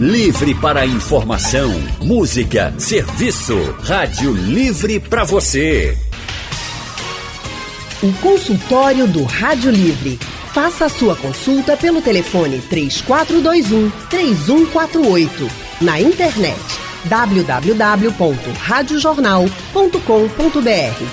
Livre para informação, música, serviço. Rádio Livre para você. O consultório do Rádio Livre. Faça a sua consulta pelo telefone 3421-3148. Na internet www.radiojornal.com.br.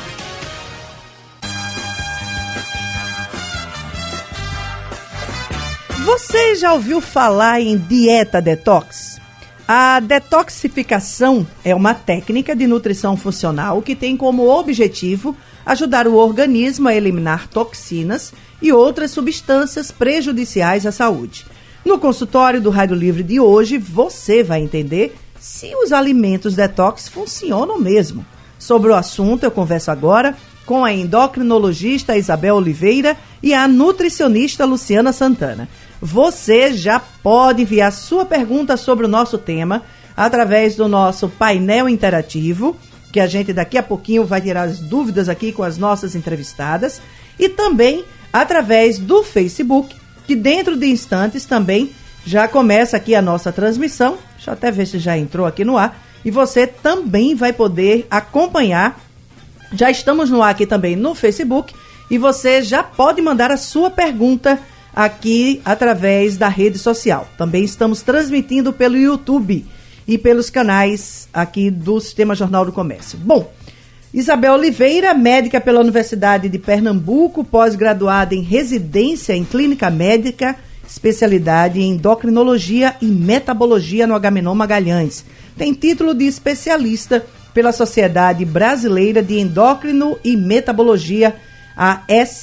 Você já ouviu falar em dieta detox? A detoxificação é uma técnica de nutrição funcional que tem como objetivo ajudar o organismo a eliminar toxinas e outras substâncias prejudiciais à saúde. No consultório do Rádio Livre de hoje, você vai entender se os alimentos detox funcionam mesmo. Sobre o assunto, eu converso agora com a endocrinologista Isabel Oliveira e a nutricionista Luciana Santana. Você já pode enviar sua pergunta sobre o nosso tema através do nosso painel interativo, que a gente daqui a pouquinho vai tirar as dúvidas aqui com as nossas entrevistadas, e também através do Facebook, que dentro de instantes também já começa aqui a nossa transmissão. Deixa eu até ver se já entrou aqui no ar. E você também vai poder acompanhar. Já estamos no ar aqui também no Facebook e você já pode mandar a sua pergunta aqui através da rede social. Também estamos transmitindo pelo YouTube e pelos canais aqui do Sistema Jornal do Comércio. Bom, Isabel Oliveira, médica pela Universidade de Pernambuco, pós-graduada em residência em clínica médica, especialidade em endocrinologia e metabologia no Agamenon Magalhães. Tem título de especialista pela Sociedade Brasileira de Endócrino e Metabologia, a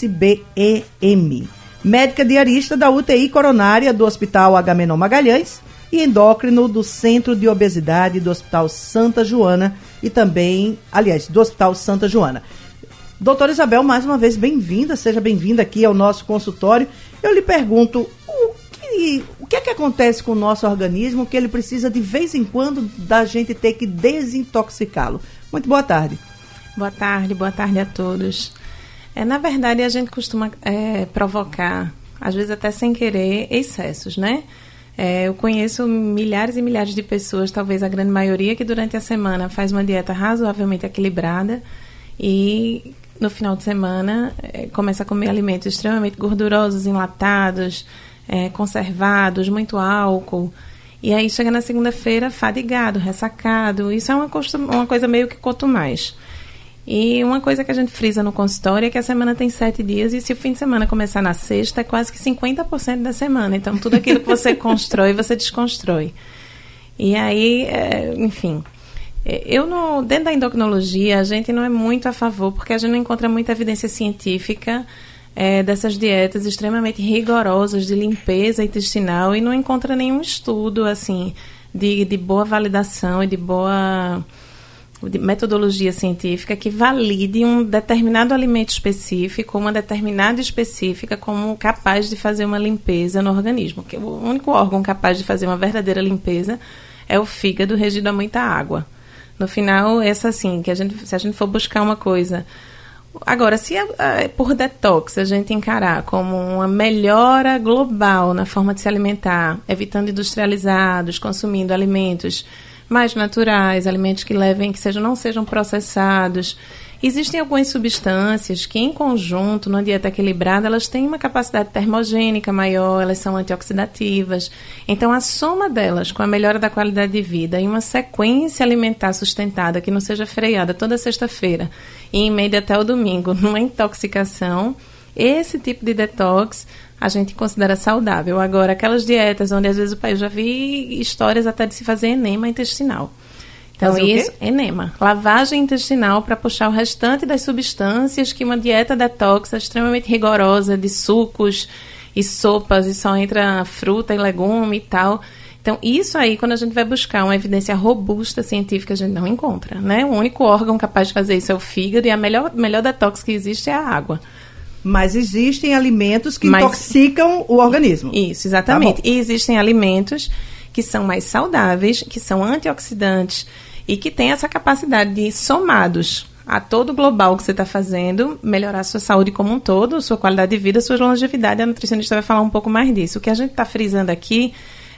SBEM. Médica diarista da UTI coronária do Hospital Agamenon Magalhães e endócrino do Centro de Obesidade do Hospital Santa Joana e também, aliás, do Hospital Santa Joana. Doutora Isabel, mais uma vez bem-vinda, seja bem-vinda aqui ao nosso consultório. Eu lhe pergunto, o que é que acontece com o nosso organismo que ele precisa de vez em quando da gente ter que desintoxicá-lo? Muito boa tarde. Boa tarde a todos. Na verdade, a gente costuma provocar, às vezes até sem querer, excessos, né? Eu conheço milhares e milhares de pessoas, talvez a grande maioria, que durante a semana faz uma dieta razoavelmente equilibrada e no final de semana começa a comer alimentos extremamente gordurosos, enlatados, conservados, muito álcool. E aí chega na segunda-feira fadigado, ressacado. Isso é uma coisa meio que quanto mais. E uma coisa que a gente frisa no consultório é que a semana tem 7 dias e se o fim de semana começar na sexta, é quase que 50% da semana. Então, tudo aquilo que você constrói, você desconstrói. E aí, enfim, dentro da endocrinologia, a gente não é muito a favor, porque a gente não encontra muita evidência científica dessas dietas extremamente rigorosas de limpeza intestinal e não encontra nenhum estudo, assim, de boa validação e de metodologia científica que valide um determinado alimento específico, uma determinada específica como capaz de fazer uma limpeza no organismo. Porque o único órgão capaz de fazer uma verdadeira limpeza é o fígado, regido a muita água. No final, assim, se a gente for buscar uma coisa... Agora, se por detox a gente encarar como uma melhora global na forma de se alimentar, evitando industrializados, consumindo alimentos mais naturais, alimentos que não sejam processados. Existem algumas substâncias que, em conjunto, numa dieta equilibrada, elas têm uma capacidade termogênica maior, elas são antioxidativas. Então, a soma delas, com a melhora da qualidade de vida e uma sequência alimentar sustentada, que não seja freada toda sexta-feira e em média até o domingo, numa intoxicação, esse tipo de detox a gente considera saudável. Agora, aquelas dietas onde às vezes eu já vi histórias até de se fazer enema intestinal. Então, isso, enema, lavagem intestinal para puxar o restante das substâncias que uma dieta detox é extremamente rigorosa, de sucos e sopas, e só entra fruta e legume e tal. Então, isso aí, quando a gente vai buscar uma evidência robusta científica, a gente não encontra, né? O único órgão capaz de fazer isso é o fígado e a melhor detox que existe é a água. Mas existem alimentos que intoxicam o organismo. Isso, exatamente. Tá, e existem alimentos que são mais saudáveis, que são antioxidantes e que têm essa capacidade de, somados a todo o global que você está fazendo, melhorar a sua saúde como um todo, sua qualidade de vida, sua longevidade. A nutricionista vai falar um pouco mais disso. O que a gente está frisando aqui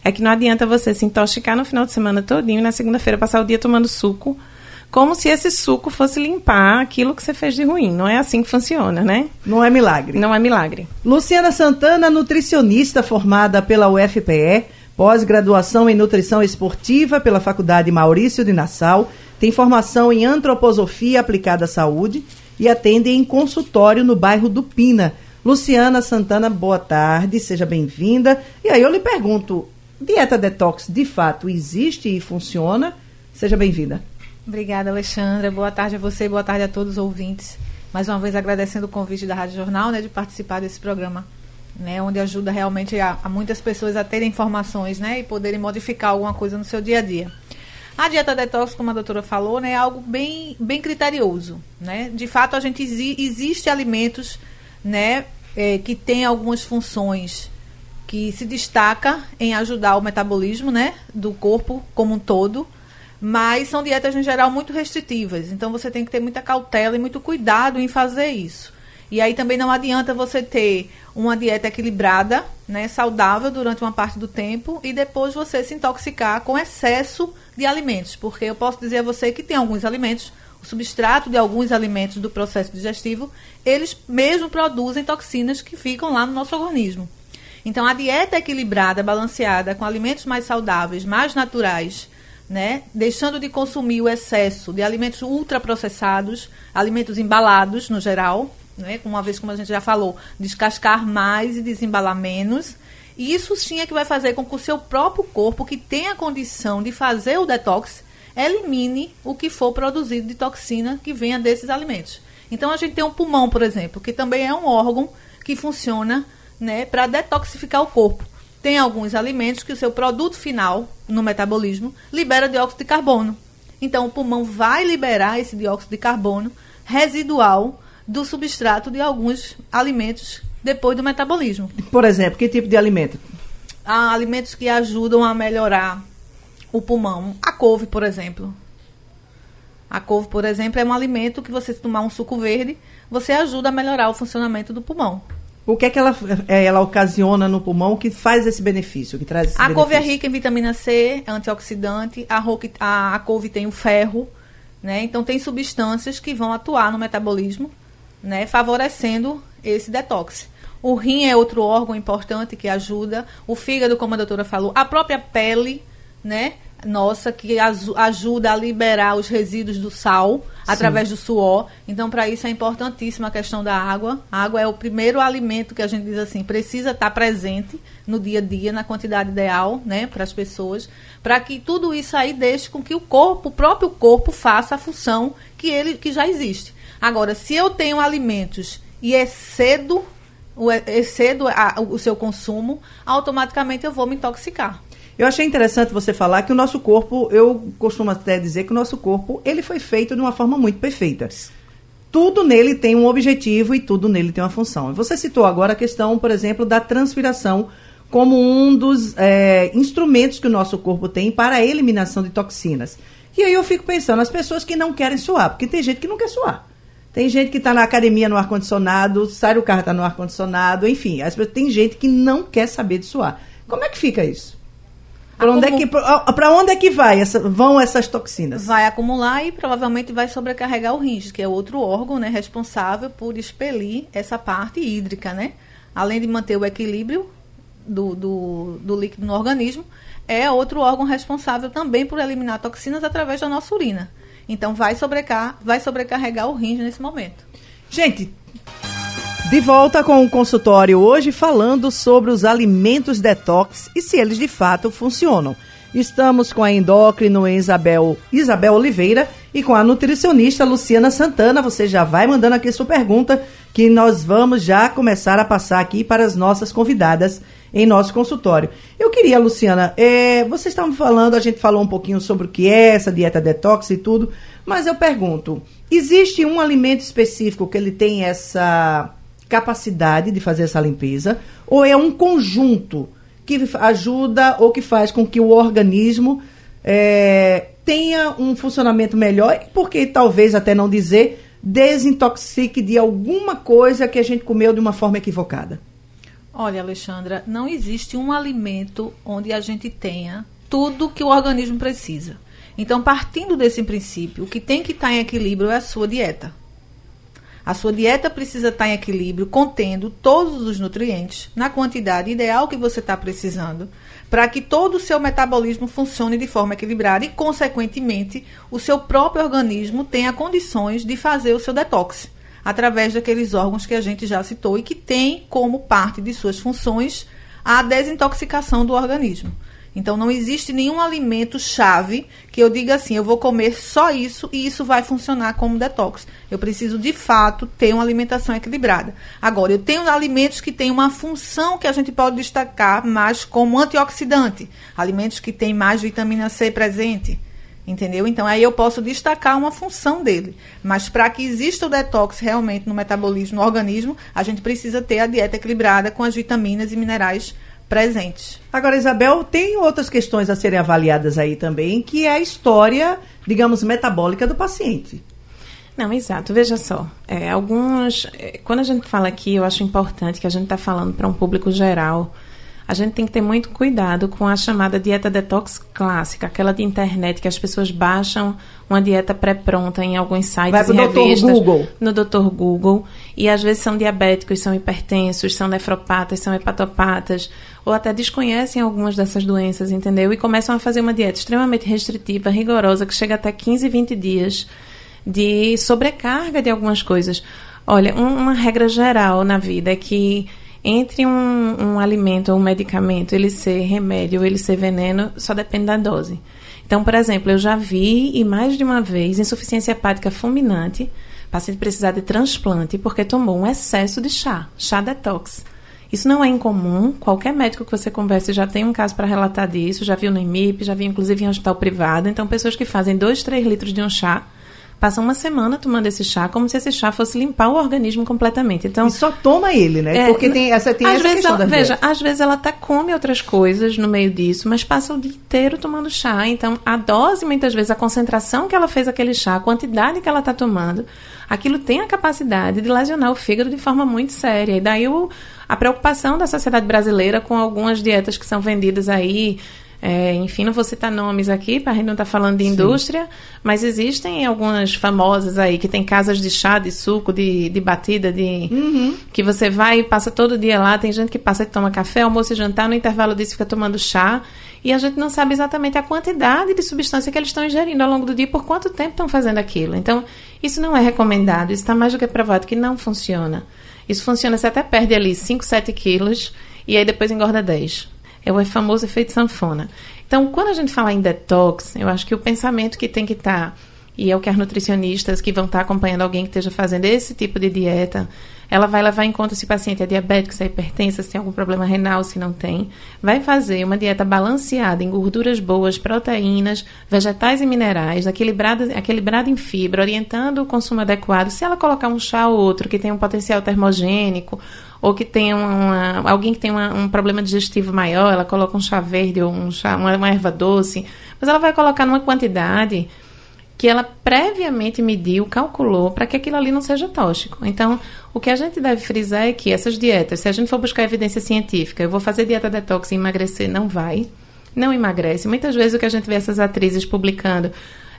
é que não adianta você se intoxicar no final de semana todinho e na segunda-feira passar o dia tomando suco, como se esse suco fosse limpar aquilo que você fez de ruim. Não é assim que funciona, né? Não é milagre. Não é milagre. Luciana Santana, nutricionista formada pela UFPE, pós-graduação em nutrição esportiva pela Faculdade Maurício de Nassau, tem formação em antroposofia aplicada à saúde e atende em consultório no bairro do Pina. Luciana Santana, boa tarde, seja bem-vinda. E aí eu lhe pergunto, dieta detox de fato existe e funciona? Seja bem-vinda. Obrigada, Alexandra. Boa tarde a você, boa tarde a todos os ouvintes. Mais uma vez agradecendo o convite da Rádio Jornal, né, de participar desse programa, né, onde ajuda realmente a muitas pessoas a terem informações, né, e poderem modificar alguma coisa no seu dia a dia. A dieta detox, como a doutora falou, né, é algo bem criterioso, né? De fato, a gente existe alimentos, né, que têm algumas funções que se destaca em ajudar o metabolismo, né, do corpo como um todo, mas são dietas, em geral, muito restritivas. Então, você tem que ter muita cautela e muito cuidado em fazer isso. E aí também não adianta você ter uma dieta equilibrada, né, saudável durante uma parte do tempo e depois você se intoxicar com excesso de alimentos. Porque eu posso dizer a você que tem alguns alimentos, o substrato de alguns alimentos do processo digestivo, eles mesmo produzem toxinas que ficam lá no nosso organismo. Então, a dieta equilibrada, balanceada, com alimentos mais saudáveis, mais naturais, né, deixando de consumir o excesso de alimentos ultraprocessados, alimentos embalados no geral, né, uma vez, como a gente já falou, descascar mais e desembalar menos. E isso sim é que vai fazer com que o seu próprio corpo, que tem a condição de fazer o detox, elimine o que for produzido de toxina que venha desses alimentos. Então, a gente tem um pulmão, por exemplo, que também é um órgão que funciona, né, para detoxificar o corpo. Tem alguns alimentos que o seu produto final, no metabolismo, libera dióxido de carbono. Então, o pulmão vai liberar esse dióxido de carbono residual do substrato de alguns alimentos depois do metabolismo. Por exemplo, que tipo de alimento? Há alimentos que ajudam a melhorar o pulmão. A couve, por exemplo. A couve, por exemplo, é um alimento que você, se tomar um suco verde, você ajuda a melhorar o funcionamento do pulmão. O que é que ela ocasiona no pulmão que faz esse benefício, que traz esse benefício? A couve é rica em vitamina C, é antioxidante, a couve tem o ferro, né? Então tem substâncias que vão atuar no metabolismo, né, favorecendo esse detox. O rim é outro órgão importante que ajuda, o fígado, como a doutora falou, a própria pele, né, nossa, que ajuda a liberar os resíduos do sal através do suor. Então, para isso é importantíssima a questão da água. A água é o primeiro alimento que a gente diz assim, precisa estar presente no dia a dia, na quantidade ideal, né, para as pessoas, para que tudo isso aí deixe com que o próprio corpo faça a função que já existe. Agora, se eu tenho alimentos e excedo o seu consumo, automaticamente eu vou me intoxicar. Eu achei interessante você falar que o nosso corpo, eu costumo até dizer que o nosso corpo, ele foi feito de uma forma muito perfeita. Tudo nele tem um objetivo e tudo nele tem uma função. Você citou agora a questão, por exemplo, da transpiração como um dos instrumentos que o nosso corpo tem para a eliminação de toxinas. E aí eu fico pensando, as pessoas que não querem suar, porque tem gente que não quer suar. Tem gente que está na academia no ar-condicionado, sai do carro, está no ar-condicionado, enfim. Tem gente que não quer saber de suar. Como é que fica isso? Para onde é que vão essas toxinas? Vai acumular e provavelmente vai sobrecarregar o rins, que é outro órgão, né, responsável por expelir essa parte hídrica, né? Além de manter o equilíbrio do líquido no organismo, é outro órgão responsável também por eliminar toxinas através da nossa urina. Então, vai sobrecarregar o rins nesse momento. Gente, de volta com o consultório hoje, falando sobre os alimentos detox e se eles de fato funcionam. Estamos com a endócrino Isabel Oliveira e com a nutricionista Luciana Santana. Você já vai mandando aqui sua pergunta, que nós vamos já começar a passar aqui para as nossas convidadas em nosso consultório. Eu queria, Luciana, vocês estavam falando, a gente falou um pouquinho sobre o que é essa dieta detox e tudo, mas eu pergunto, existe um alimento específico que ele tem essa capacidade de fazer essa limpeza, ou é um conjunto que ajuda ou que faz com que o organismo tenha um funcionamento melhor, porque talvez até não dizer, desintoxique de alguma coisa que a gente comeu de uma forma equivocada? Olha, Alexandra, não existe um alimento onde a gente tenha tudo que o organismo precisa. Então, partindo desse princípio, o que tem que estar em equilíbrio é a sua dieta. A sua dieta precisa estar em equilíbrio, contendo todos os nutrientes na quantidade ideal que você está precisando, para que todo o seu metabolismo funcione de forma equilibrada e, consequentemente, o seu próprio organismo tenha condições de fazer o seu detox, através daqueles órgãos que a gente já citou e que tem como parte de suas funções a desintoxicação do organismo. Então, não existe nenhum alimento-chave que eu diga assim, eu vou comer só isso e isso vai funcionar como detox. Eu preciso, de fato, ter uma alimentação equilibrada. Agora, eu tenho alimentos que têm uma função que a gente pode destacar mais como antioxidante. Alimentos que têm mais vitamina C presente. Entendeu? Então, aí eu posso destacar uma função dele. Mas para que exista o detox realmente no metabolismo, no organismo, a gente precisa ter a dieta equilibrada com as vitaminas e minerais presentes. Agora, Isabel, tem outras questões a serem avaliadas aí também, que é a história, digamos, metabólica do paciente. Não, exato. Veja só, quando a gente fala aqui, eu acho importante que a gente está falando para um público geral. A gente tem que ter muito cuidado com a chamada dieta detox clássica, aquela de internet que as pessoas baixam uma dieta pré-pronta em alguns sites e revistas. No Dr. Google. E às vezes são diabéticos, são hipertensos, são nefropatas, são hepatopatas, ou até desconhecem algumas dessas doenças, entendeu? E começam a fazer uma dieta extremamente restritiva, rigorosa, que chega até 15, 20 dias de sobrecarga de algumas coisas. Olha, uma regra geral na vida é que entre um alimento ou um medicamento, ele ser remédio ou ele ser veneno, só depende da dose. Então, por exemplo, eu já vi, e mais de uma vez, insuficiência hepática fulminante, paciente precisar de transplante porque tomou um excesso de chá detox. Isso não é incomum, qualquer médico que você converse já tem um caso para relatar disso, já viu no IMIP, já viu inclusive em hospital privado. Então, pessoas que fazem 2, 3 litros de um chá, passam uma semana tomando esse chá, como se esse chá fosse limpar o organismo completamente. Então, e só toma ele, né? Porque tem essa questão da veja, às vezes ela até come outras coisas no meio disso, mas passa o dia inteiro tomando chá. Então, a dose, muitas vezes, a concentração que ela fez aquele chá, a quantidade que ela está tomando, aquilo tem a capacidade de lesionar o fígado de forma muito séria. E daí a preocupação da sociedade brasileira com algumas dietas que são vendidas aí. Enfim, não vou citar nomes aqui, para a gente não estar falando de indústria, mas existem algumas famosas aí que tem casas de chá, de suco, de batida, que você vai e passa todo dia lá. Tem gente que passa e toma café, almoço e jantar, no intervalo disso fica tomando chá, e a gente não sabe exatamente a quantidade de substância que eles estão ingerindo ao longo do dia, por quanto tempo estão fazendo aquilo. Então, isso não é recomendado, isso está mais do que provado que não funciona. Isso funciona, você até perde ali 5, 7 quilos, e aí depois engorda 10. É o famoso efeito sanfona. Então, quando a gente fala em detox, eu acho que o pensamento que tem que estar, e é o que as nutricionistas que vão estar acompanhando alguém que esteja fazendo esse tipo de dieta, ela vai levar em conta se o paciente é diabético, se é hipertenso, se tem algum problema renal, se não tem. Vai fazer uma dieta balanceada em gorduras boas, proteínas, vegetais e minerais, equilibrada em fibra, orientando o consumo adequado. Se ela colocar um chá ou outro que tem um potencial termogênico, ou que tem alguém que tem um problema digestivo maior, ela coloca um chá verde ou uma erva doce, mas ela vai colocar numa quantidade que ela previamente mediu, calculou, para que aquilo ali não seja tóxico. Então, o que a gente deve frisar é que essas dietas, se a gente for buscar evidência científica, eu vou fazer dieta detox e emagrecer, não emagrece. Muitas vezes o que a gente vê essas atrizes publicando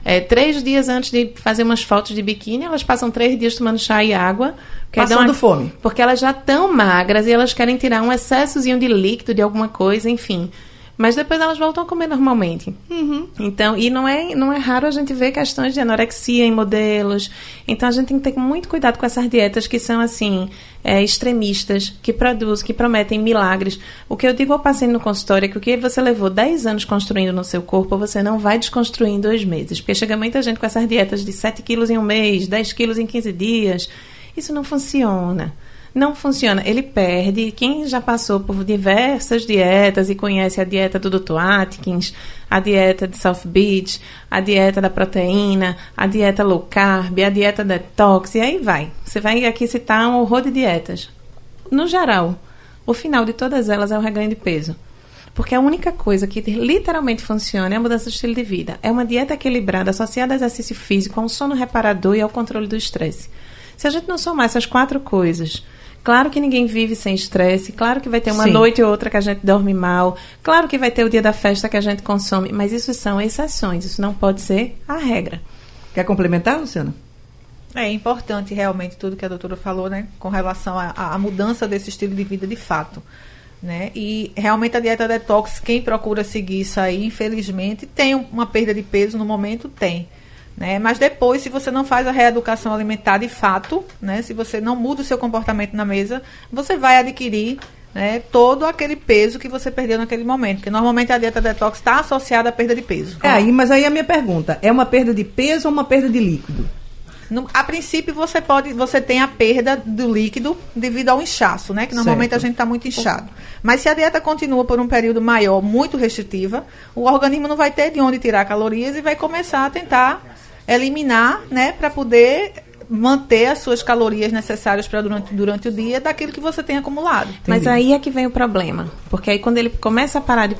3 dias antes de fazer umas fotos de biquíni, elas passam 3 dias tomando chá e água. Passando fome. Porque elas já estão magras e elas querem tirar um excessozinho de líquido, de alguma coisa, enfim. Mas depois elas voltam a comer normalmente. Então, e não é raro a gente ver questões de anorexia em modelos. Então, a gente tem que ter muito cuidado com essas dietas que são, assim, extremistas, que prometem milagres. O que eu digo ao paciente no consultório é que o que você levou 10 anos construindo no seu corpo, você não vai desconstruir em 2 meses. Porque chega muita gente com essas dietas de 7 quilos em um mês, 10 quilos em 15 dias. Isso não funciona. Não funciona. Ele perde. Quem já passou por diversas dietas e conhece a dieta do Dr. Atkins, a dieta de South Beach, a dieta da proteína, a dieta low carb, a dieta detox, e aí vai. Você vai aqui citar um horror de dietas. No geral, o final de todas elas é o reganho de peso. Porque a única coisa que literalmente funciona é a mudança de estilo de vida. É uma dieta equilibrada, associada ao exercício físico, a um sono reparador e ao controle do estresse. Se a gente não somar essas 4 coisas, Claro que ninguém vive sem estresse, claro que vai ter uma Sim. noite ou outra que a gente dorme mal, claro que vai ter o dia da festa que a gente consome, mas isso são exceções, isso não pode ser a regra. Quer complementar, Luciana? É importante realmente tudo que a doutora falou, né, com relação à mudança desse estilo de vida de fato, né, e realmente a dieta detox, quem procura seguir isso aí, infelizmente, tem uma perda de peso no momento, tem, né, mas depois, se você não faz a reeducação alimentar de fato, né, se você não muda o seu comportamento na mesa, você vai adquirir, né, todo aquele peso que você perdeu naquele momento, porque normalmente a dieta detox está associada à perda de peso. Mas aí a minha pergunta, é uma perda de peso ou uma perda de líquido? A princípio, você tem a perda do líquido devido ao inchaço, né? Que normalmente Certo. a gente está muito inchado. Mas se a dieta continua por um período maior, muito restritiva, o organismo não vai ter de onde tirar calorias e vai começar a tentar eliminar, né? Para poder manter as suas calorias necessárias para durante o dia daquilo que você tem acumulado. Mas aí é que vem o problema, porque aí quando ele começa a parar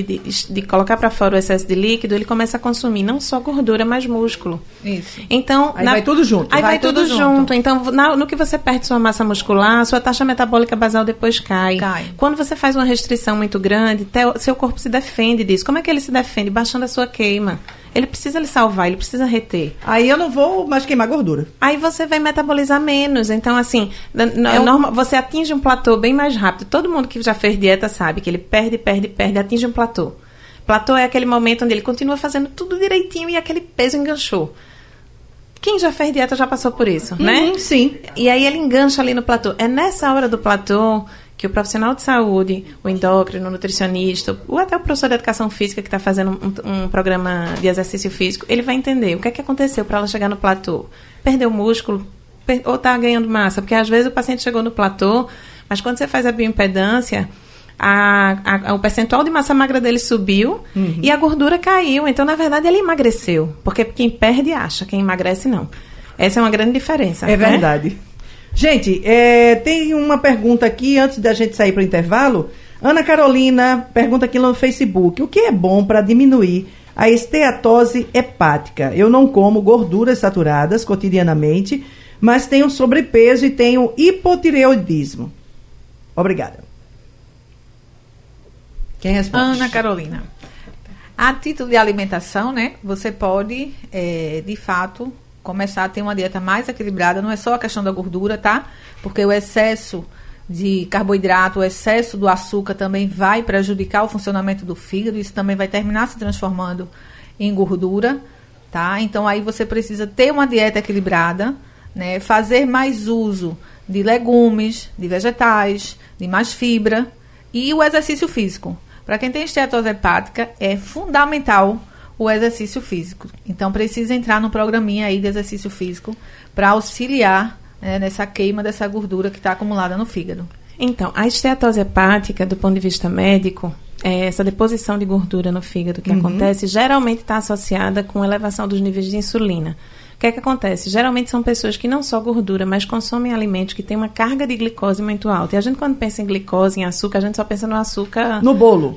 de colocar para fora o excesso de líquido, ele começa a consumir não só gordura, mas músculo. Isso. Então, Aí vai tudo junto. Aí vai tudo junto. Então, no que você perde sua massa muscular, sua taxa metabólica basal depois cai. Quando você faz uma restrição muito grande, seu corpo se defende disso. Como é que ele se defende? Baixando a sua queima. Ele precisa lhe salvar, ele precisa reter. Aí eu não vou mais queimar gordura. Aí você vai metabolizar menos. Então, assim, você atinge um platô bem mais rápido. Todo mundo que já fez dieta sabe que ele perde, atinge um platô. Platô é aquele momento onde ele continua fazendo tudo direitinho e aquele peso enganchou. Quem já fez dieta já passou por isso, né? Sim. E aí ele engancha ali no platô. É nessa hora do platô que o profissional de saúde, o endócrino, o nutricionista, ou até o professor de educação física que está fazendo um programa de exercício físico, ele vai entender o que é que aconteceu para ela chegar no platô. Perdeu músculo ou está ganhando massa? Porque às vezes o paciente chegou no platô, mas quando você faz a bioimpedância, o percentual de massa magra dele subiu e a gordura caiu. Então, na verdade, ele emagreceu. Porque quem perde acha, quem emagrece não. Essa é uma grande diferença. É verdade. Gente, tem uma pergunta aqui, antes da gente sair para o intervalo. Ana Carolina pergunta aqui no Facebook. O que é bom para diminuir a esteatose hepática? Eu não como gorduras saturadas cotidianamente, mas tenho sobrepeso e tenho hipotireoidismo. Obrigada. Quem responde? Ana Carolina. A título de alimentação, né? Você pode, de fato, começar a ter uma dieta mais equilibrada. Não é só a questão da gordura, tá? Porque o excesso de carboidrato, o excesso do açúcar também vai prejudicar o funcionamento do fígado. Isso também vai terminar se transformando em gordura, tá? Então, aí você precisa ter uma dieta equilibrada, né? Fazer mais uso de legumes, de vegetais, de mais fibra e o exercício físico. Para quem tem esteatose hepática, é fundamental o exercício físico. Então, precisa entrar no programinha aí de exercício físico para auxiliar, né, nessa queima dessa gordura que está acumulada no fígado. Então, a esteatose hepática, do ponto de vista médico, essa deposição de gordura no fígado que acontece, geralmente está associada com elevação dos níveis de insulina. O que é que acontece? Geralmente são pessoas que não só gordura, mas consomem alimentos que têm uma carga de glicose muito alta. E a gente, quando pensa em glicose, em açúcar, a gente só pensa no açúcar... No bolo.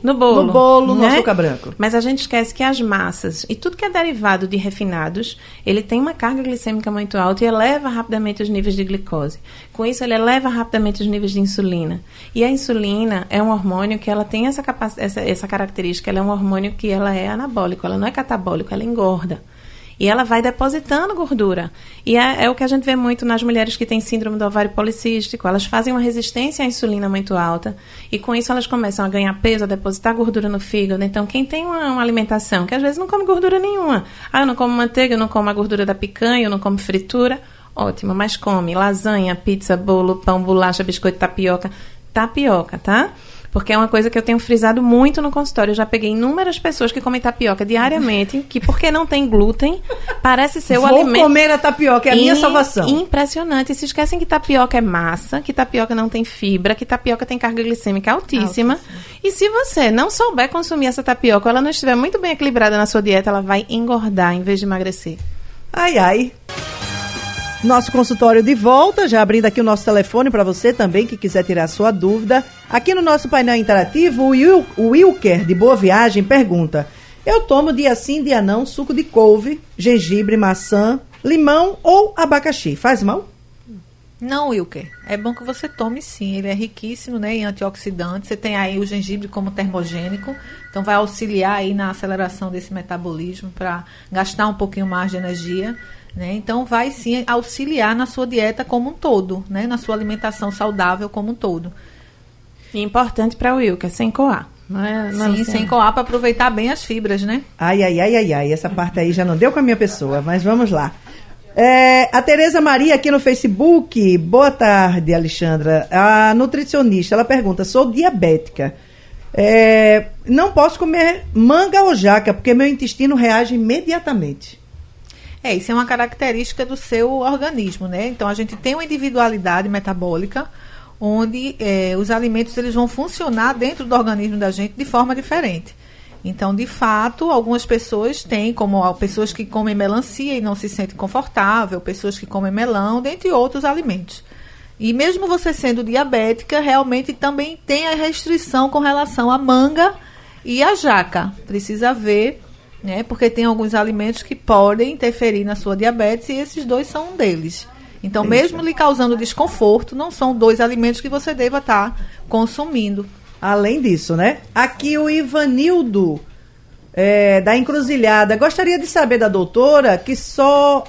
No né? açúcar branco. Mas a gente esquece que as massas e tudo que é derivado de refinados, ele tem uma carga glicêmica muito alta e eleva rapidamente os níveis de glicose. Com isso, ele eleva rapidamente os níveis de insulina. E a insulina é um hormônio que ela tem essa característica. Ela é um hormônio que ela é anabólico, ela não é catabólico, ela engorda. E ela vai depositando gordura. E é o que a gente vê muito nas mulheres que têm síndrome do ovário policístico. Elas fazem uma resistência à insulina muito alta. E com isso elas começam a ganhar peso, a depositar gordura no fígado. Então, quem tem uma alimentação que às vezes não come gordura nenhuma. Eu não como manteiga, eu não como a gordura da picanha, eu não como fritura. Ótimo, mas come lasanha, pizza, bolo, pão, bolacha, biscoito, tapioca. Tapioca, tá? Porque é uma coisa que eu tenho frisado muito no consultório. Eu já peguei inúmeras pessoas que comem tapioca diariamente, que porque não tem glúten, parece ser o alimento... Vou comer a tapioca, é a minha salvação. Impressionante. E se esquecem que tapioca é massa, que tapioca não tem fibra, que tapioca tem carga glicêmica altíssima. E se você não souber consumir essa tapioca, ou ela não estiver muito bem equilibrada na sua dieta, ela vai engordar em vez de emagrecer. Ai, ai. Nosso consultório de volta, já abrindo aqui o nosso telefone para você também que quiser tirar sua dúvida. Aqui no nosso painel interativo, o Wilker de Boa Viagem pergunta: eu tomo dia sim, dia não, suco de couve, gengibre, maçã, limão ou abacaxi. Faz mal? Não, Wilker. É bom que você tome sim. Ele é riquíssimo, né, em antioxidantes. Você tem aí o gengibre como termogênico. Então vai auxiliar aí na aceleração desse metabolismo para gastar um pouquinho mais de energia. Né? Então vai sim auxiliar na sua dieta como um todo, né? Na sua alimentação saudável como um todo. E importante para o Wilker, sem coar. Sim, sem coar para aproveitar bem as fibras, né? Ai. Essa parte aí já não deu com a minha pessoa, mas vamos lá. A Tereza Maria aqui no Facebook. Boa tarde, Alexandra. A nutricionista, ela pergunta, sou diabética. Não posso comer manga ou jaca, porque meu intestino reage imediatamente. Isso é uma característica do seu organismo, né? Então, a gente tem uma individualidade metabólica, onde os alimentos eles vão funcionar dentro do organismo da gente de forma diferente. Então, de fato, algumas pessoas têm, como pessoas que comem melancia e não se sentem confortável, pessoas que comem melão, dentre outros alimentos. E mesmo você sendo diabética, realmente também tem a restrição com relação à manga e à jaca. Precisa ver, né, porque tem alguns alimentos que podem interferir na sua diabetes e esses dois são um deles. Então, mesmo lhe causando desconforto, não são 2 alimentos que você deva estar consumindo. Além disso, né? Aqui o Ivanildo, da Encruzilhada. Gostaria de saber da doutora que só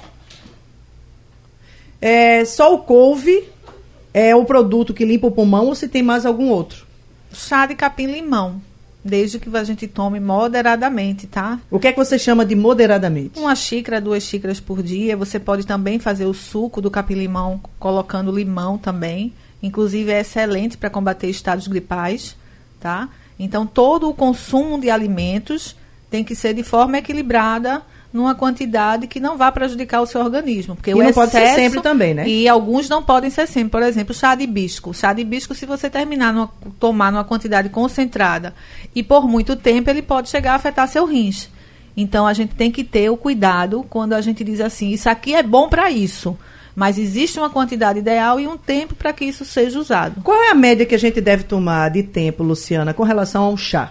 o couve é o produto que limpa o pulmão ou se tem mais algum outro? Chá de capim-limão, desde que a gente tome moderadamente, tá? O que é que você chama de moderadamente? 1 xícara, 2 xícaras por dia. Você pode também fazer o suco do capim-limão colocando limão também. Inclusive é excelente para combater estados gripais, tá? Então todo o consumo de alimentos tem que ser de forma equilibrada, numa quantidade que não vá prejudicar o seu organismo. Porque o não excesso, pode ser sempre também, né? E alguns não podem ser sempre. Por exemplo, chá de hibisco. Chá de hibisco, se você tomar numa quantidade concentrada e por muito tempo, ele pode chegar a afetar seu rins. Então, a gente tem que ter o cuidado quando a gente diz assim, isso aqui é bom para isso. Mas existe uma quantidade ideal e um tempo para que isso seja usado. Qual é a média que a gente deve tomar de tempo, Luciana, com relação ao chá?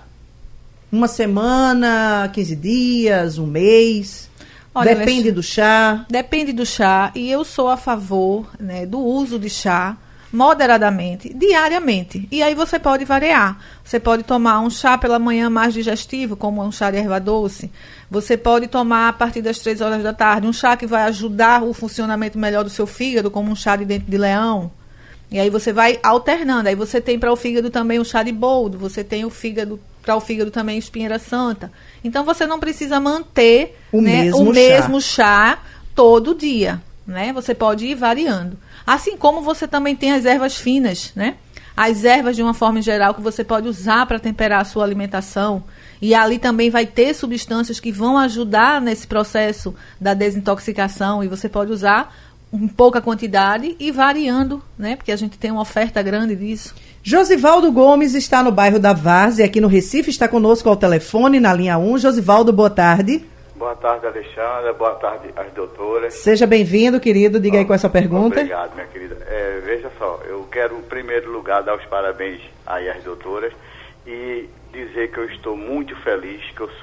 1 semana, 15 dias, 1 mês? Olha, depende do chá? Depende do chá. E eu sou a favor, né, do uso de chá moderadamente, diariamente. E aí você pode variar. Você pode tomar um chá pela manhã mais digestivo, como um chá de erva doce. Você pode tomar a partir das 3 horas da tarde um chá que vai ajudar o funcionamento melhor do seu fígado, como um chá de dente de leão. E aí você vai alternando. Aí você tem para o fígado também o chá de boldo. Você tem para o fígado também espinheira santa. Então você não precisa manter o mesmo chá todo dia, né? Você pode ir variando. Assim como você também tem as ervas finas, né? As ervas de uma forma geral que você pode usar para temperar a sua alimentação. E ali também vai ter substâncias que vão ajudar nesse processo da desintoxicação. E você pode usar em pouca quantidade e variando, né? Porque a gente tem uma oferta grande disso. Josivaldo Gomes está no bairro da Várzea, aqui no Recife, está conosco ao telefone, na linha 1. Josivaldo, boa tarde. Boa tarde, Alexandra. Boa tarde às doutoras. Seja bem-vindo, querido. Diga aí qual é a sua pergunta. Obrigado, minha querida. Veja só, eu quero, em primeiro lugar, dar os parabéns aí às doutoras e dizer que eu estou muito feliz, que eu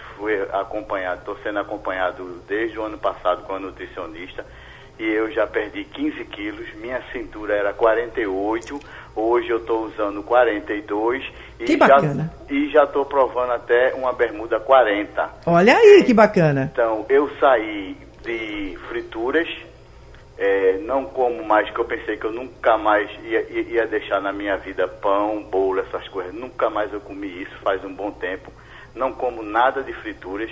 estou sendo acompanhado desde o ano passado com a nutricionista e eu já perdi 15 quilos, minha cintura era 48, hoje eu estou usando 42 que bacana. E já estou provando até uma bermuda 40. Olha aí, que bacana. Então, eu saí de frituras, não como mais, que eu pensei que eu nunca mais ia deixar na minha vida pão, bolo, essas coisas. Nunca mais eu comi isso, faz um bom tempo. Não como nada de frituras.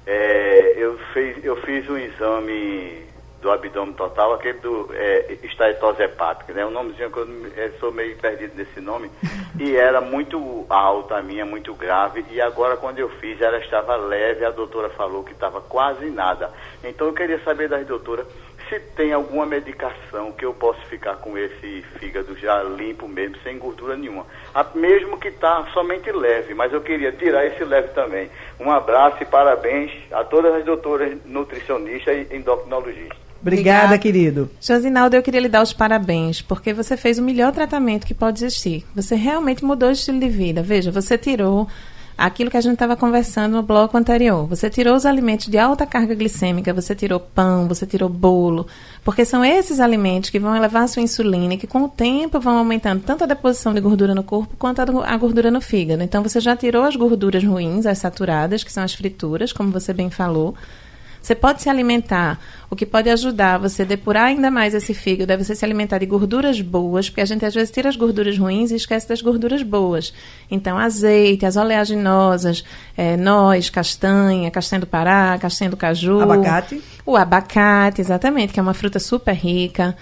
Eu fiz um exame do abdômen total, aquele do esteatose hepática, né? Um nomezinho que eu sou meio perdido nesse nome, e era muito alta a minha, muito grave, e agora quando eu fiz ela estava leve, a doutora falou que estava quase nada. Então eu queria saber das doutoras se tem alguma medicação que eu possa ficar com esse fígado já limpo mesmo, sem gordura nenhuma. Mesmo que está somente leve, mas eu queria tirar esse leve também. Um abraço e parabéns a todas as doutoras nutricionistas e endocrinologistas. Obrigada, querido. Josinaldo, eu queria lhe dar os parabéns, porque você fez o melhor tratamento que pode existir. Você realmente mudou o estilo de vida. Veja, você tirou aquilo que a gente estava conversando no bloco anterior. Você tirou os alimentos de alta carga glicêmica, você tirou pão, você tirou bolo, porque são esses alimentos que vão elevar a sua insulina e que com o tempo vão aumentando tanto a deposição de gordura no corpo quanto a gordura no fígado. Então você já tirou as gorduras ruins, as saturadas, que são as frituras, como você bem falou. Você pode se alimentar, o que pode ajudar você a depurar ainda mais esse fígado é você se alimentar de gorduras boas, porque a gente às vezes tira as gorduras ruins e esquece das gorduras boas. Então, azeite, as oleaginosas, noz, castanha do Pará, castanha do caju. Abacate. O abacate, exatamente, que é uma fruta super rica.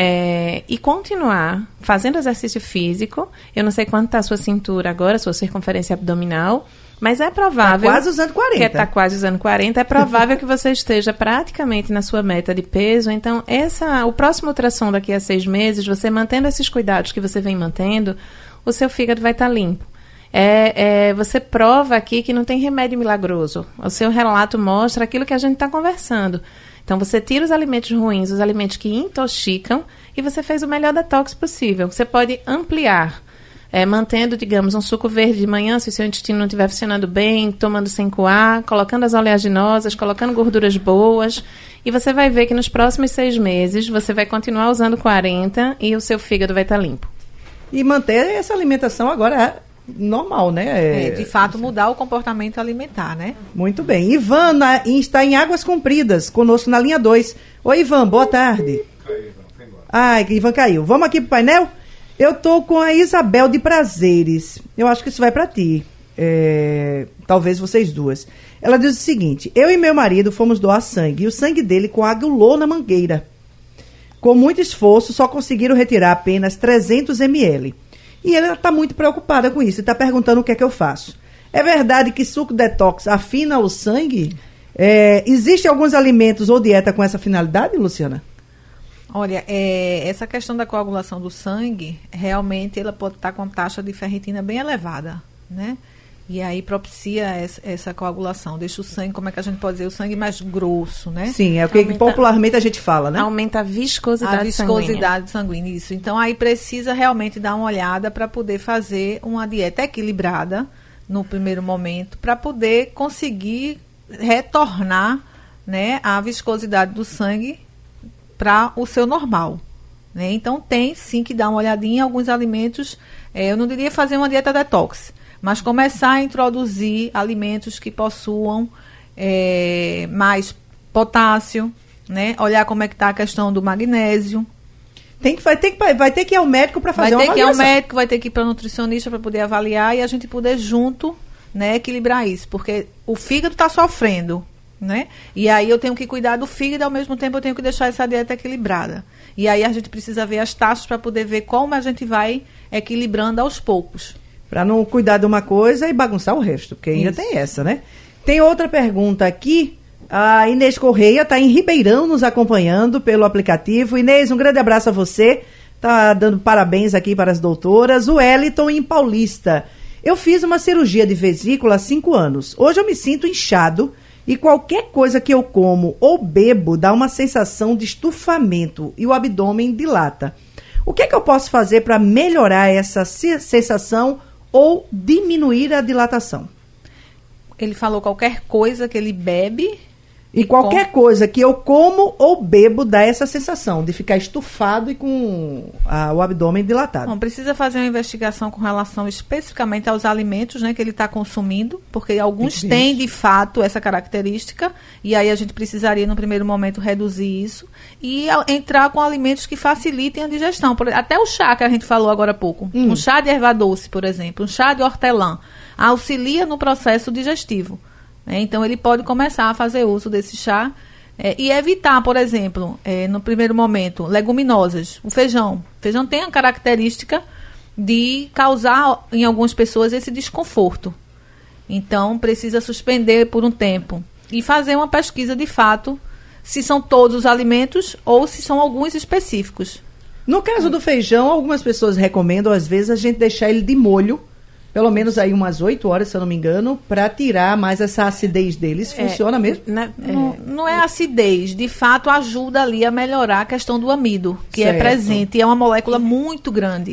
E continuar fazendo exercício físico. Eu não sei quanto está a sua cintura agora, a sua circunferência abdominal, mas é provável... Está quase usando 40. Está quase usando 40. É provável que você esteja praticamente na sua meta de peso. Então, o próximo ultrassom daqui a 6 meses, você mantendo esses cuidados que você vem mantendo, o seu fígado vai estar limpo. Você prova aqui que não tem remédio milagroso. O seu relato mostra aquilo que a gente está conversando. Então, você tira os alimentos ruins, os alimentos que intoxicam, e você fez o melhor detox possível. Você pode ampliar, mantendo, digamos, um suco verde de manhã, se o seu intestino não estiver funcionando bem, tomando sem coar, colocando as oleaginosas, colocando gorduras boas, e você vai ver que nos próximos 6 meses você vai continuar usando 40 e o seu fígado vai estar limpo. E manter essa alimentação agora normal, né? De fato, mudar o comportamento alimentar, né? Muito bem. Ivan está em Águas Compridas, conosco na linha 2. Oi, Ivan, boa tarde. Ai, Ivan caiu. Vamos aqui pro painel? Eu tô com a Isabel de Prazeres. Eu acho que isso vai para ti. Talvez vocês duas. Ela diz o seguinte: eu e meu marido fomos doar sangue e o sangue dele coagulou na mangueira. Com muito esforço, só conseguiram retirar apenas 300 ml. E ela está muito preocupada com isso e está perguntando o que é que eu faço. É verdade que suco detox afina o sangue? Existem alguns alimentos ou dieta com essa finalidade, Luciana? Olha, essa questão da coagulação do sangue, realmente ela pode estar com taxa de ferritina bem elevada, né? E aí propicia essa coagulação, deixa o sangue, como é que a gente pode dizer, o sangue mais grosso, né? Sim, é o que popularmente a gente fala, né? Aumenta a viscosidade sanguínea, isso. Então aí precisa realmente dar uma olhada para poder fazer uma dieta equilibrada no primeiro momento, para poder conseguir retornar, né, a viscosidade do sangue para o seu normal, né? Então tem sim que dar uma olhadinha em alguns alimentos. Eu não diria fazer uma dieta detox, mas começar a introduzir alimentos que possuam mais potássio, né? Olhar como é que está a questão do magnésio. Vai ter que ir ao médico para fazer uma avaliação. Vai ter que ir ao médico, vai ter que ir para o nutricionista para poder avaliar e a gente poder junto, né, equilibrar isso, porque o fígado está sofrendo, né? E aí eu tenho que cuidar do fígado e ao mesmo tempo eu tenho que deixar essa dieta equilibrada. E aí a gente precisa ver as taxas para poder ver como a gente vai equilibrando aos poucos. Para não cuidar de uma coisa e bagunçar o resto, porque ainda tem essa, né? Tem outra pergunta aqui. A Inês Correia está em Ribeirão nos acompanhando pelo aplicativo. Inês, um grande abraço a você. Está dando parabéns aqui para as doutoras. O Wellington em Paulista. Eu fiz uma cirurgia de vesícula há 5 anos. Hoje eu me sinto inchado e qualquer coisa que eu como ou bebo dá uma sensação de estufamento e o abdômen dilata. O que é que eu posso fazer para melhorar essa sensação ou diminuir a dilatação? Ele falou qualquer coisa que ele bebe. E qualquer coisa que eu como ou bebo dá essa sensação de ficar estufado e com o abdômen dilatado. Bom, precisa fazer uma investigação com relação especificamente aos alimentos, né, que ele está consumindo, porque alguns têm de fato essa característica, e aí a gente precisaria no primeiro momento reduzir isso e entrar com alimentos que facilitem a digestão. Até o chá que a gente falou agora há pouco, um chá de erva doce, por exemplo, um chá de hortelã, auxilia no processo digestivo. Então, ele pode começar a fazer uso desse chá e evitar, por exemplo, no primeiro momento, leguminosas. O feijão. O feijão tem a característica de causar em algumas pessoas esse desconforto. Então, precisa suspender por um tempo e fazer uma pesquisa de fato se são todos os alimentos ou se são alguns específicos. No caso do feijão, algumas pessoas recomendam, às vezes, a gente deixar ele de molho, pelo menos aí umas 8 horas, se eu não me engano, para tirar mais essa acidez deles. Funciona mesmo? Não é acidez. De fato, ajuda ali a melhorar a questão do amido, que certo. É presente. E é uma molécula muito grande.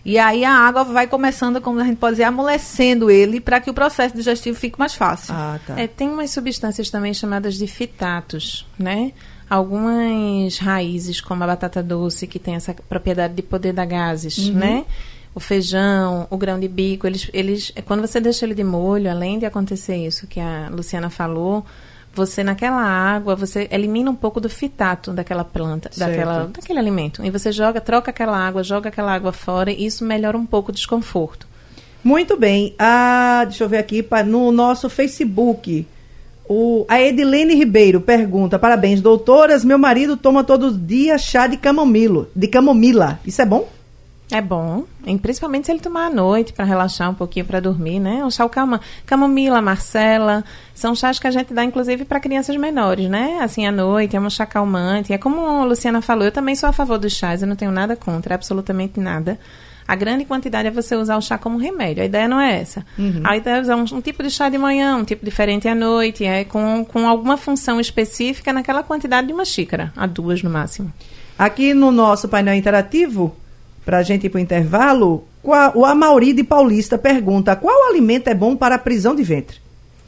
E aí a água vai começando, como a gente pode dizer, amolecendo ele para que o processo digestivo fique mais fácil. Ah, tá. Tem umas substâncias também chamadas de fitatos, né? Algumas raízes, como a batata doce, que tem essa propriedade de poder dar gases, né? O feijão, o grão de bico, eles, quando você deixa ele de molho, além de acontecer isso que a Luciana falou, você naquela água, você elimina um pouco do fitato daquela planta, daquele alimento. E você joga aquela água fora e isso melhora um pouco o desconforto. Muito bem. Deixa eu ver aqui, no nosso Facebook, a Edilene Ribeiro pergunta: parabéns, doutoras, meu marido toma todo dia chá de camomila. Isso é bom? É bom, e principalmente se ele tomar à noite para relaxar um pouquinho, para dormir, né? Um chá camomila, marcela, são chás que a gente dá inclusive para crianças menores, né? Assim, à noite, é um chá calmante. É como a Luciana falou, eu também sou a favor dos chás, eu não tenho nada contra, absolutamente nada. A grande quantidade é você usar o chá como remédio, a ideia não é essa. A ideia é usar um tipo de chá de manhã, um tipo diferente à noite, com alguma função específica naquela quantidade de uma xícara, a 2 no máximo. Aqui no nosso painel interativo, para a gente ir para o intervalo, o Amauri de Paulista pergunta: qual alimento é bom para a prisão de ventre?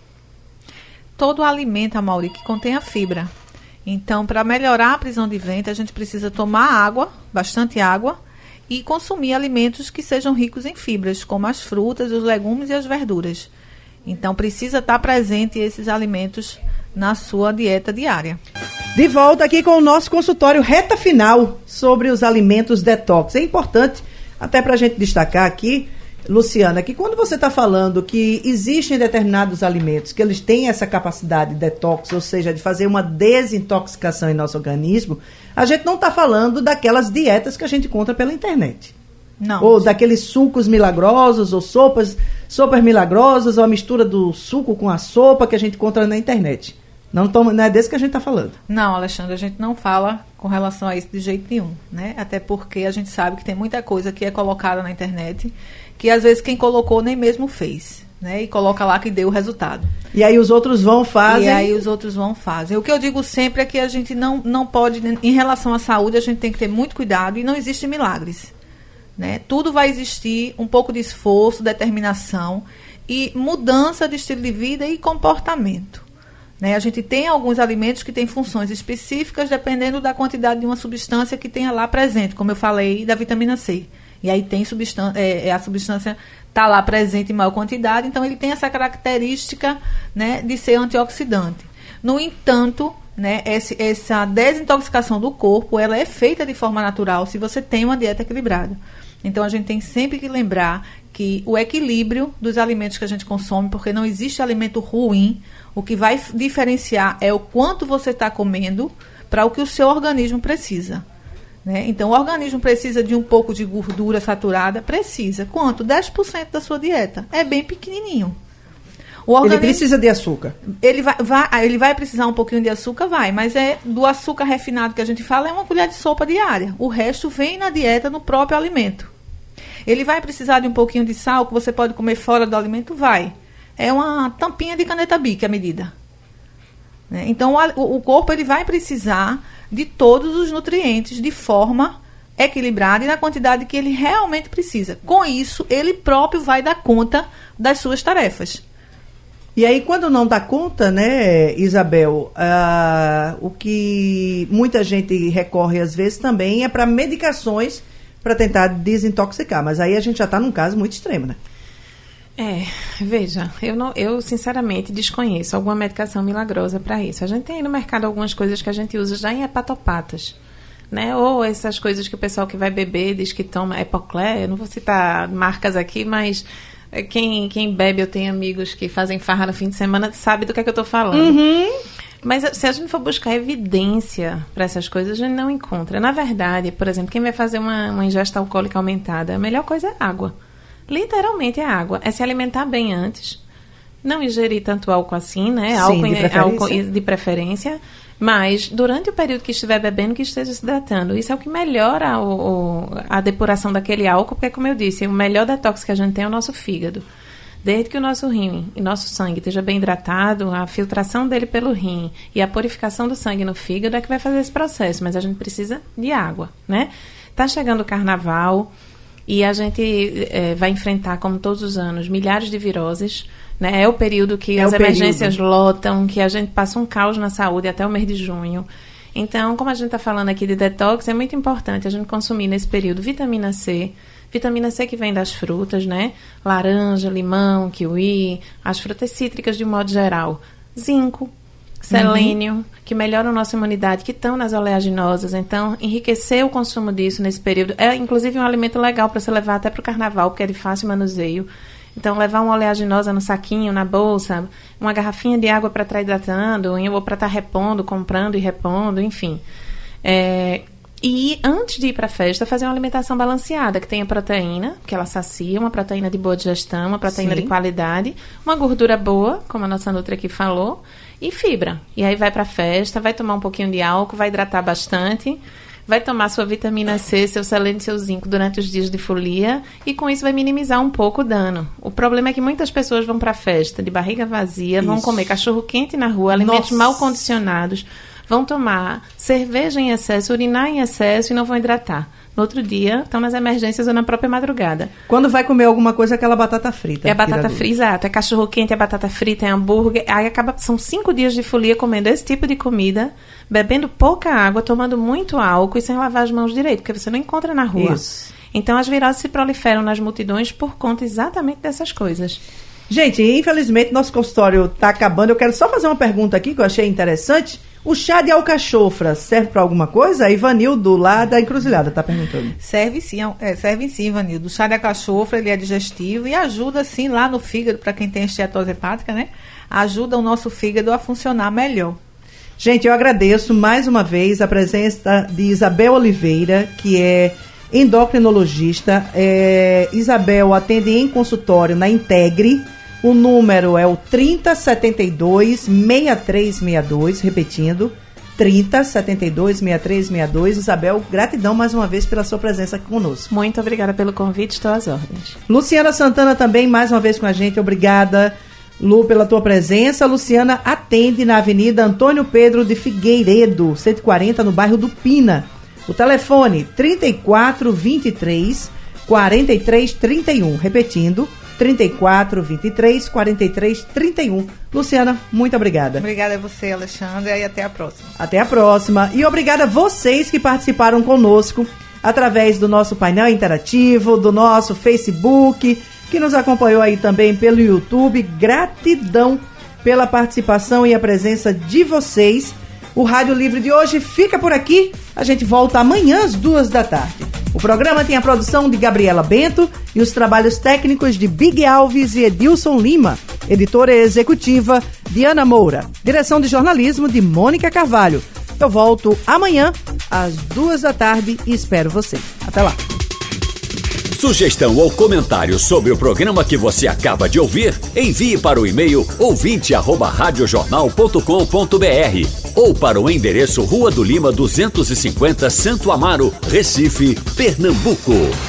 Todo alimento, Amauri, que contenha fibra. Então, para melhorar a prisão de ventre, a gente precisa tomar água, bastante água, e consumir alimentos que sejam ricos em fibras, como as frutas, os legumes e as verduras. Então, precisa estar presente esses alimentos na sua dieta diária. De volta aqui com o nosso consultório reta final sobre os alimentos detox. É importante, até para a gente destacar aqui, Luciana, que quando você está falando que existem determinados alimentos que eles têm essa capacidade de detox, ou seja, de fazer uma desintoxicação em nosso organismo, a gente não está falando daquelas dietas que a gente encontra pela internet. Não. Ou daqueles sucos milagrosos, ou sopas milagrosas, ou a mistura do suco com a sopa que a gente encontra na internet. Não é desse que a gente está falando. Não, Alexandre, a gente não fala com relação a isso de jeito nenhum, né? Até porque a gente sabe que tem muita coisa que é colocada na internet, que às vezes quem colocou nem mesmo fez, né? E coloca lá que deu o resultado. E aí os outros vão fazem. O que eu digo sempre é que a gente não pode, em relação à saúde, a gente tem que ter muito cuidado e não existe milagres, né? Tudo vai existir um pouco de esforço, determinação e mudança de estilo de vida e comportamento. Né? A gente tem alguns alimentos que têm funções específicas dependendo da quantidade de uma substância que tenha lá presente, como eu falei, da vitamina C. E aí tem a substância está lá presente em maior quantidade, então ele tem essa característica, né, de ser antioxidante. No entanto, né, essa desintoxicação do corpo, ela é feita de forma natural se você tem uma dieta equilibrada. Então a gente tem sempre que lembrar que o equilíbrio dos alimentos que a gente consome, porque não existe alimento ruim, o que vai diferenciar é o quanto você está comendo para o que o seu organismo precisa. Né? Então, o organismo precisa de um pouco de gordura saturada? Precisa. Quanto? 10% da sua dieta. É bem pequenininho. Ele precisa de açúcar. Ele vai precisar um pouquinho de açúcar? Vai. Mas do açúcar refinado que a gente fala, é uma colher de sopa diária. O resto vem na dieta, no próprio alimento. Ele vai precisar de um pouquinho de sal, que você pode comer fora do alimento? Vai. É uma tampinha de caneta Bic a medida. Né? Então, o corpo ele vai precisar de todos os nutrientes de forma equilibrada e na quantidade que ele realmente precisa. Com isso, ele próprio vai dar conta das suas tarefas. E aí, quando não dá conta, né, Isabel, o que muita gente recorre às vezes também é para medicações para tentar desintoxicar. Mas aí a gente já está num caso muito extremo, né? Veja, eu sinceramente desconheço alguma medicação milagrosa para isso. A gente tem aí no mercado algumas coisas que a gente usa já em hepatopatas, né? Ou essas coisas que o pessoal que vai beber diz que toma Epocler, eu não vou citar marcas aqui, mas quem bebe, eu tenho amigos que fazem farra no fim de semana, sabe do que é que eu estou falando. Mas se a gente for buscar evidência para essas coisas, a gente não encontra. Na verdade, por exemplo, quem vai fazer uma ingesta alcoólica aumentada, a melhor coisa é água. Literalmente é água. É se alimentar bem antes. Não ingerir tanto álcool assim, né? Sim, álcool de preferência. Mas durante o período que estiver bebendo, que esteja se hidratando. Isso é o que melhora a depuração daquele álcool, porque, como eu disse, o melhor detox que a gente tem é o nosso fígado. Desde que o nosso rim e nosso sangue esteja bem hidratado, a filtração dele pelo rim e a purificação do sangue no fígado é que vai fazer esse processo. Mas a gente precisa de água, né? Tá chegando o carnaval. e a gente vai enfrentar, como todos os anos, milhares de viroses, né? É o período que as emergências lotam, que a gente passa um caos na saúde até o mês de junho. Então, como a gente está falando aqui de detox, é muito importante a gente consumir nesse período vitamina C que vem das frutas, né? Laranja, limão, kiwi, as frutas cítricas de um modo geral. Zinco, selênio, que melhoram a nossa imunidade, que estão nas oleaginosas. Então, enriquecer o consumo disso nesse período é, inclusive, um alimento legal para você levar até para o carnaval, porque é de fácil manuseio. Então, levar uma oleaginosa no saquinho, na bolsa, uma garrafinha de água para estar hidratando, ou para estar repondo, comprando e repondo, enfim. E antes de ir para a festa, fazer uma alimentação balanceada, que tenha proteína, que ela sacia, uma proteína de boa digestão, uma proteína de qualidade, uma gordura boa, como a nossa Nutri aqui falou, e fibra. E aí vai para a festa, vai tomar um pouquinho de álcool, vai hidratar bastante, vai tomar sua vitamina C, seu selênio e seu zinco durante os dias de folia, e com isso vai minimizar um pouco o dano. O problema é que muitas pessoas vão para a festa de barriga vazia, vão comer cachorro quente na rua, alimentos mal condicionados, vão tomar cerveja em excesso, urinar em excesso e não vão hidratar. No outro dia, estão nas emergências ou na própria madrugada. Quando vai comer alguma coisa, aquela batata frita. É batata frita, exato. É cachorro quente, é batata frita, é hambúrguer. Aí são 5 dias de folia comendo esse tipo de comida, bebendo pouca água, tomando muito álcool e sem lavar as mãos direito, porque você não encontra na rua. Isso. Então, as viroses se proliferam nas multidões por conta exatamente dessas coisas. Gente, infelizmente, nosso consultório está acabando. Eu quero só fazer uma pergunta aqui que eu achei interessante. O chá de alcachofra serve para alguma coisa? A Ivanildo, lá da Encruzilhada, está perguntando. Serve sim, Ivanildo. O chá de alcachofra, ele é digestivo e ajuda, sim, lá no fígado, para quem tem esteatose hepática, né? Ajuda o nosso fígado a funcionar melhor. Gente, eu agradeço mais uma vez a presença de Isabel Oliveira, que é endocrinologista. Isabel atende em consultório na Integre. O número é o 3072-6362, repetindo, 3072-6362. Isabel, gratidão mais uma vez pela sua presença aqui conosco. Muito obrigada pelo convite, estou às ordens. Luciana Santana também, mais uma vez com a gente, obrigada, Lu, pela tua presença. Luciana atende na Avenida Antônio Pedro de Figueiredo, 140, no bairro do Pina. O telefone 3423-4331, repetindo, 3423-4331. Luciana, muito obrigada. Obrigada a você, Alexandre, e até a próxima. Até a próxima. E obrigada a vocês que participaram conosco através do nosso painel interativo, do nosso Facebook, que nos acompanhou aí também pelo YouTube. Gratidão pela participação e a presença de vocês. O Rádio Livre de hoje fica por aqui. A gente volta amanhã às 14h. O programa tem a produção de Gabriela Bento e os trabalhos técnicos de Big Alves e Edilson Lima. Editora executiva Diana Moura. Direção de jornalismo de Mônica Carvalho. Eu volto amanhã às 14h e espero você. Até lá. Sugestão ou comentário sobre o programa que você acaba de ouvir, envie para o e-mail ouvinte@radiojornal.com.br ou para o endereço Rua do Lima 250, Santo Amaro, Recife, Pernambuco.